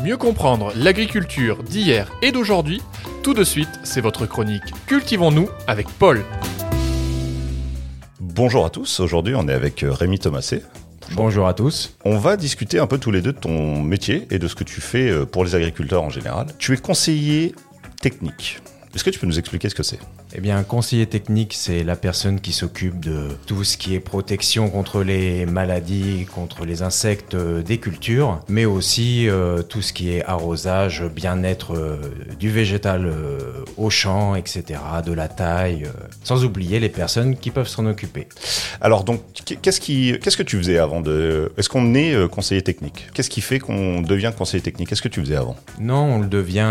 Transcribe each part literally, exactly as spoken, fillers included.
Mieux comprendre l'agriculture d'hier et d'aujourd'hui, tout de suite, c'est votre chronique Cultivons-nous avec Paul. Bonjour à tous, aujourd'hui on est avec Rémi Thomasset. Bonjour à tous. On va discuter un peu tous les deux de ton métier et de ce que tu fais pour les agriculteurs en général. Tu es conseiller technique. Est-ce que tu peux nous expliquer ce que c'est ? Eh bien, un conseiller technique, c'est la personne qui s'occupe de tout ce qui est protection contre les maladies, contre les insectes des cultures, mais aussi euh, tout ce qui est arrosage, bien-être euh, du végétal euh, au champ, et cetera, de la taille, euh, sans oublier les personnes qui peuvent s'en occuper. Alors donc, qu'est-ce, qui, qu'est-ce que tu faisais avant de... Est-ce qu'on est conseiller technique ? Qu'est-ce qui fait qu'on devient conseiller technique ? Qu'est-ce que tu faisais avant ? Non, on le devient...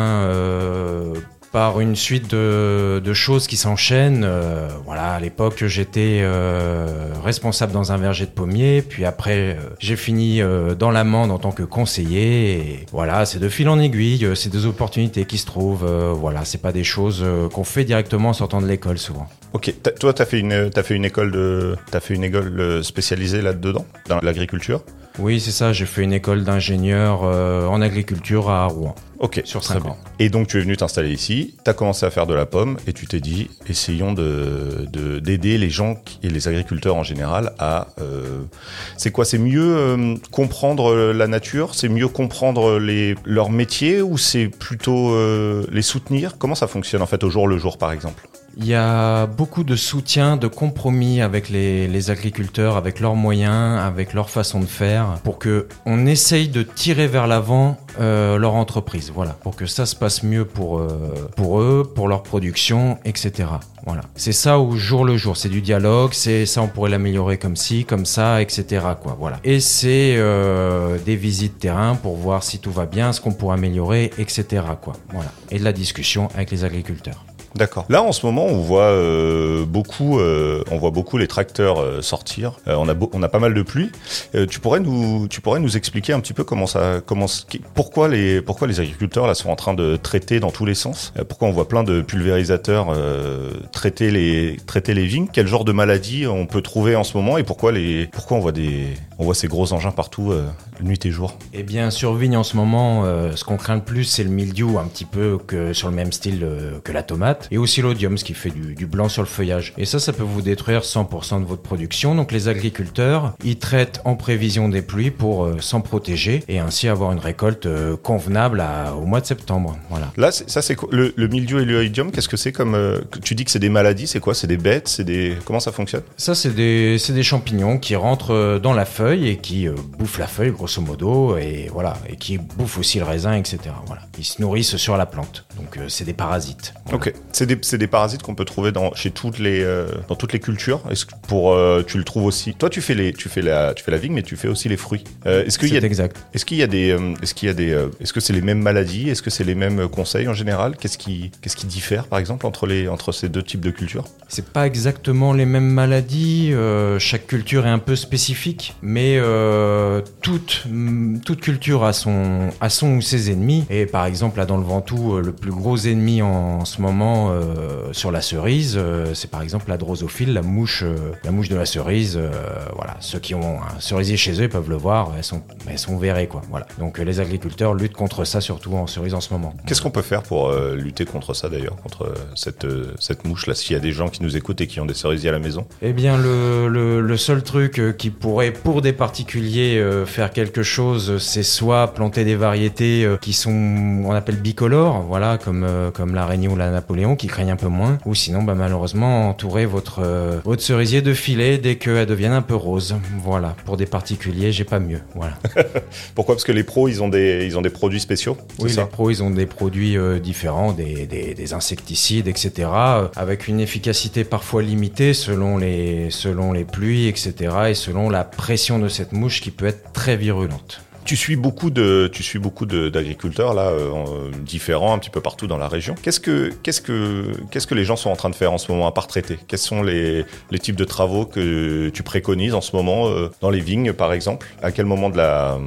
Euh par une suite de, de choses qui s'enchaînent. Euh, voilà, à l'époque, j'étais euh, responsable dans un verger de pommiers, puis après, euh, j'ai fini euh, dans l'amende en tant que conseiller. Et voilà, c'est de fil en aiguille, c'est des opportunités qui se trouvent. Euh, voilà, c'est pas des choses euh, qu'on fait directement en sortant de l'école souvent. Ok, t'as, toi, t'as fait une, t'as fait une école de, t'as fait une école spécialisée là-dedans, dans l'agriculture ? Oui, c'est ça. J'ai fait une école d'ingénieur euh, en agriculture à Rouen. Ok, sur cinq ans. Et donc tu es venu t'installer ici, tu as commencé à faire de la pomme et tu t'es dit, essayons de, de, d'aider les gens et les agriculteurs en général à... Euh, c'est quoi ? C'est mieux euh, comprendre la nature ? C'est mieux comprendre les, leur métier ou c'est plutôt euh, les soutenir ? Comment ça fonctionne en fait au jour le jour par exemple ? Il y a beaucoup de soutien, de compromis avec les, les agriculteurs, avec leurs moyens, avec leur façon de faire, pour que on essaye de tirer vers l'avant euh, leur entreprise. Voilà, pour que ça se passe mieux pour euh, pour eux, pour leur production, et cetera. Voilà, c'est ça au jour le jour. C'est du dialogue. C'est ça, on pourrait l'améliorer comme ci, comme ça, et cetera. Quoi. Voilà. Et c'est euh, des visites terrain pour voir si tout va bien, ce qu'on pourrait améliorer, et cetera. Quoi. Voilà. Et de la discussion avec les agriculteurs. D'accord. Là, en ce moment, on voit euh, beaucoup, euh, on voit beaucoup les tracteurs euh, sortir. Euh, on a, beau, on a pas mal de pluie. Euh, tu pourrais nous, tu pourrais nous expliquer un petit peu comment ça, comment, pourquoi les, pourquoi les agriculteurs là sont en train de traiter dans tous les sens. Euh, pourquoi on voit plein de pulvérisateurs euh, traiter les, traiter les vignes. Quel genre de maladies on peut trouver en ce moment et pourquoi les, pourquoi on voit des, on voit ces gros engins partout euh, nuit et jour. Eh bien, sur vigne en ce moment, euh, ce qu'on craint le plus, c'est le mildiou, un petit peu que sur le même style euh, que la tomate. Et aussi l'odium, ce qui fait du, du blanc sur le feuillage. Et ça, ça peut vous détruire cent pour cent de votre production. Donc les agriculteurs, ils traitent en prévision des pluies pour euh, s'en protéger et ainsi avoir une récolte euh, convenable à, au mois de septembre. Voilà. Là, c'est, ça c'est quoi le, le mildiou et l'oïdium, qu'est-ce que c'est comme euh, tu dis que c'est des maladies, c'est quoi ? C'est des bêtes, c'est des comment ça fonctionne ? Ça, c'est des c'est des champignons qui rentrent dans la feuille et qui euh, bouffent la feuille grosso modo et voilà et qui bouffent aussi le raisin, et cetera. Voilà. Ils se nourrissent sur la plante. Donc euh, c'est des parasites. Voilà. Ok. C'est des, c'est des parasites qu'on peut trouver dans, chez toutes les, euh, dans toutes les cultures. Est-ce que pour, euh, tu le trouves aussi. Toi, tu fais, les, tu, fais la, tu fais la vigne, mais tu fais aussi les fruits. Euh, est-ce qu'il c'est y a, exact. Est-ce qu'il y a des. Euh, est-ce, qu'il y a des euh, est-ce que c'est les mêmes maladies ? Est-ce que c'est les mêmes conseils en général ? Qu'est-ce qui, qu'est-ce qui diffère, par exemple, entre, les, entre ces deux types de cultures ? C'est pas exactement les mêmes maladies. Euh, chaque culture est un peu spécifique, mais euh, toute, toute culture a son, a son ou ses ennemis. Et par exemple, là, dans le Ventoux, le plus gros ennemi en, en ce moment. Euh, sur la cerise, euh, c'est par exemple la drosophile, la mouche, euh, la mouche de la cerise. Euh, voilà, ceux qui ont un cerisier chez eux ils peuvent le voir, elles sont, elles sont verrées quoi. Voilà. Donc euh, les agriculteurs luttent contre ça surtout en cerise en ce moment. Qu'est-ce qu'on peut faire pour euh, lutter contre ça d'ailleurs, contre euh, cette euh, cette mouche là, s'il y a des gens qui nous écoutent et qui ont des cerisiers à la maison ? Eh bien le le, le seul truc euh, qui pourrait pour des particuliers euh, faire quelque chose, c'est soit planter des variétés euh, qui sont on appelle bicolores, voilà comme euh, comme l'araignée ou la Napoléon qui craignent un peu moins, ou sinon bah, malheureusement entourer votre, euh, votre cerisier de filets dès qu'elle devienne un peu rose. Voilà, pour des particuliers, j'ai pas mieux. Voilà. Pourquoi ? Parce que les pros, ils ont des, ils ont des produits spéciaux ? Oui, c'est ça ? les pros, ils ont des produits euh, différents, des, des, des insecticides, et cetera, euh, avec une efficacité parfois limitée selon les, selon les pluies, et cetera, et selon la pression de cette mouche qui peut être très virulente. Tu suis beaucoup de, tu suis beaucoup de, d'agriculteurs là, euh, différents un petit peu partout dans la région. Qu'est-ce que, qu'est-ce que, qu'est-ce que les gens sont en train de faire en ce moment à part traiter ? Quels sont les, les types de travaux que tu préconises en ce moment euh, dans les vignes, par exemple ? À quel moment de la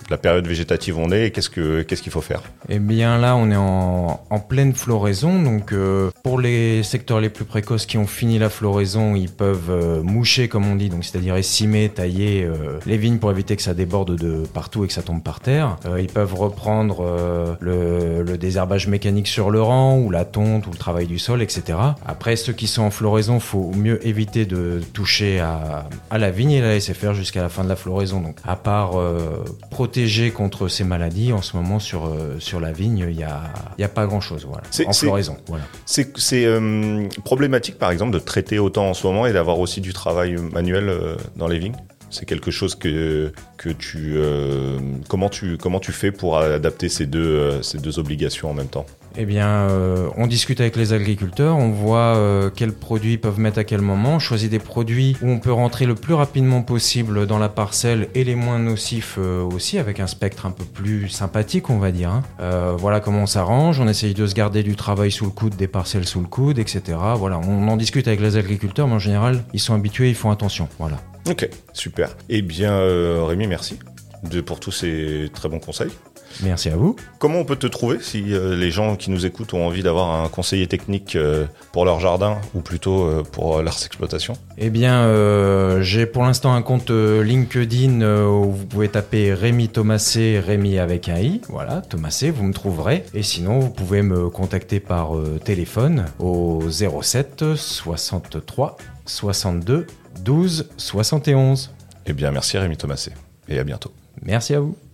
la période végétative où on est et qu'est-ce que qu'est-ce qu'il faut faire? Eh bien là, on est en, en pleine floraison, donc euh, pour les secteurs les plus précoces qui ont fini la floraison, ils peuvent euh, moucher comme on dit, donc c'est-à-dire essimer, tailler euh, les vignes pour éviter que ça déborde de partout et que ça tombe par terre. Euh, ils peuvent reprendre euh, le, le désherbage mécanique sur le rang ou la tonte ou le travail du sol, et cetera. Après, ceux qui sont en floraison, faut mieux éviter de toucher à, à la vigne et la laisser faire jusqu'à la fin de la floraison. Donc, à part euh, protéger contre ces maladies, en ce moment sur euh, sur la vigne, il y a il y a pas grand-chose, voilà. C'est, en c'est, floraison, voilà. C'est, c'est euh, problématique, par exemple, de traiter autant en ce moment et d'avoir aussi du travail manuel euh, dans les vignes. C'est quelque chose que que tu euh, comment tu comment tu fais pour adapter ces deux euh, ces deux obligations en même temps? Eh bien, euh, on discute avec les agriculteurs, on voit euh, quels produits ils peuvent mettre à quel moment, on choisit des produits où on peut rentrer le plus rapidement possible dans la parcelle et les moins nocifs euh, aussi, avec un spectre un peu plus sympathique, on va dire. Hein. Euh, voilà comment on s'arrange, on essaye de se garder du travail sous le coude, des parcelles sous le coude, et cetera. Voilà, on en discute avec les agriculteurs, mais en général, ils sont habitués, ils font attention. Voilà. Ok, super. Eh bien, euh, Rémi, merci de, pour tous ces très bons conseils. Merci à vous. Comment on peut te trouver si euh, les gens qui nous écoutent ont envie d'avoir un conseiller technique euh, pour leur jardin ou plutôt euh, pour euh, leurs exploitations? Eh bien, euh, j'ai pour l'instant un compte euh, LinkedIn euh, où vous pouvez taper Rémi Thomassé, Rémi avec un i, voilà, Thomassé, vous me trouverez. Et sinon, vous pouvez me contacter par euh, téléphone au zéro sept soixante-trois soixante-deux douze soixante et onze. Eh bien, merci Rémi Thomassé et à bientôt. Merci à vous.